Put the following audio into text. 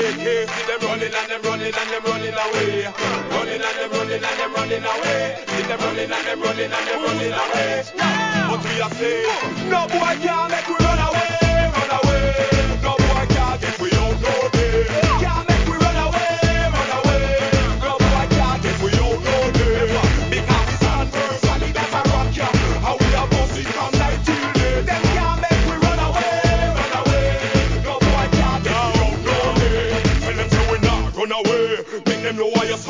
cave. See them running and them running and them running away. Running and them running and them running away. See them running and them running and them running away. But we are saying, no boy can't make we